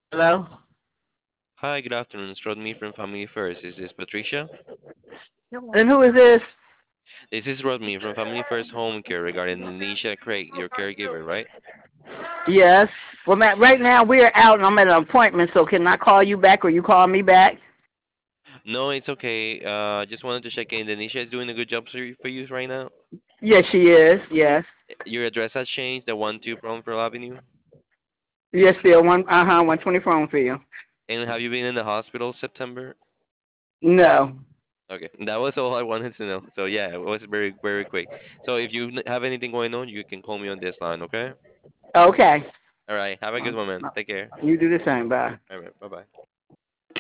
Hello? Hi, good afternoon. It's Rodney from Family First. Is this Patricia? And who is this? This is Rodney from Family First Home Care regarding Nisha Craig, your caregiver, right? Yes. Well, Matt, right now we're out and I'm at an appointment, so can I call you back or you call me back? No, it's okay. Just wanted to check in. Nisha is doing a good job for you right now. Yes, she is. Yes. Your address has changed, the 1-2 Bromfield Avenue. Yes, still 120 Fromefield. And have you been in the hospital September? No. Okay, that was all I wanted to know. So yeah, it was very, very quick. So if you have anything going on, you can call me on this line, okay? Okay. All right, have a good one, man. Take care. You do the same. Bye. All right, bye-bye.